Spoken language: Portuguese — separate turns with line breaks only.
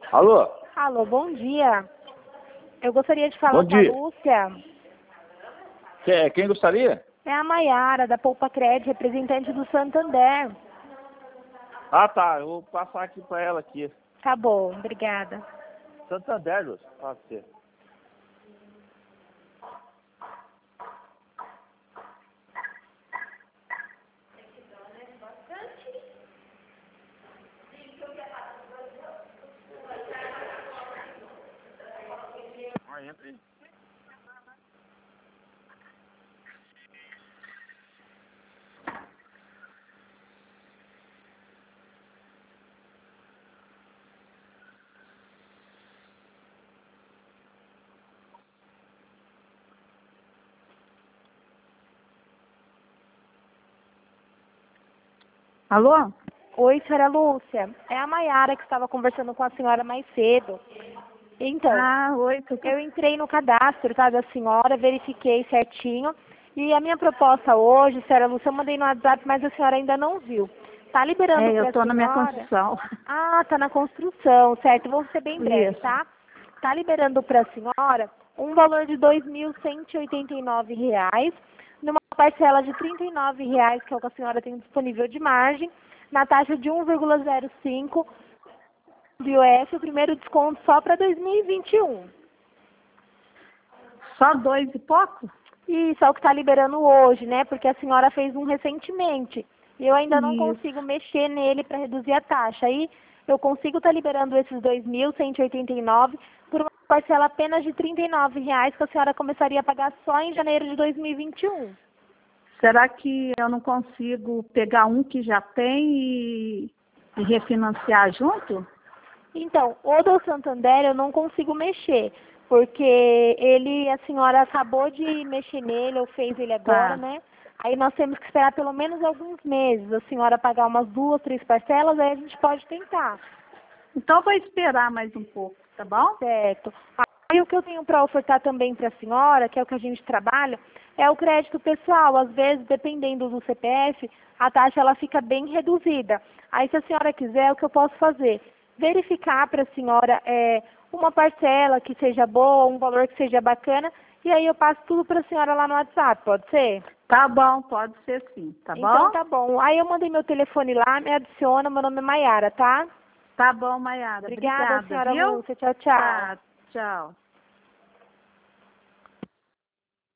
Alô?
Alô, bom dia. Eu gostaria de falar
Bom
com a
dia.
Lúcia.
Quem gostaria?
É a Maiara, da Poupa Crédito, representante do Santander.
Ah, tá. Eu vou passar aqui pra ela aqui.
Tá bom, obrigada.
Santander, Lúcio. Fala pra você. Entra aí.
Alô?
Oi, senhora Lúcia. É a Maiara que estava conversando com a senhora mais cedo. Então,
Oi,
eu entrei no cadastro, tá, da senhora, verifiquei certinho. E a minha proposta hoje, senhora Lúcia, eu mandei no WhatsApp, mas a senhora ainda não viu. Tá liberando para
eu
a
tô na minha
senhora?
construção.
Ah, tá na construção, certo. Vou ser bem breve,
Isso.
tá? Tá liberando para a senhora um valor de R$ 2.189, numa parcela de R$ 39, que é o que a senhora tem disponível de margem, na taxa de 1,05 BOF, o primeiro desconto só para 2021.
Só 2 e pouco?
Isso é o que está liberando hoje, né? Porque a senhora fez um recentemente. E eu ainda não
Isso.
consigo mexer nele para reduzir a taxa. Aí eu consigo estar liberando esses R$ 2.189 por uma parcela apenas de R$ 39, que a senhora começaria a pagar só em janeiro de 2021.
Será que eu não consigo pegar um que já tem e refinanciar junto?
Então, o do Santander eu não consigo mexer, porque a senhora acabou de mexer nele, ou fez ele agora,
Tá.
né? Aí nós temos que esperar pelo menos alguns meses, a senhora pagar umas 2, 3 parcelas, aí a gente pode tentar,
Então, vou esperar mais um pouco, tá bom?
certo? Aí o que eu tenho para ofertar também para a senhora, que é o que a gente trabalha, é o crédito pessoal. Às vezes, dependendo do CPF, a taxa ela fica bem reduzida. Aí, se a senhora quiser, o que eu posso fazer? Verificar para a senhora uma parcela que seja boa, um valor que seja bacana, e aí eu passo tudo para a senhora lá no WhatsApp, pode ser?
Tá bom, pode ser sim, tá
Então
bom?
tá bom. Aí eu mandei meu telefone lá, me adiciona, meu nome é Maiara, tá?
Tá bom, Maiara.
Obrigada,
Obrigada,
senhora
viu?
Lúcia. Tchau, tchau.
Tá, tchau.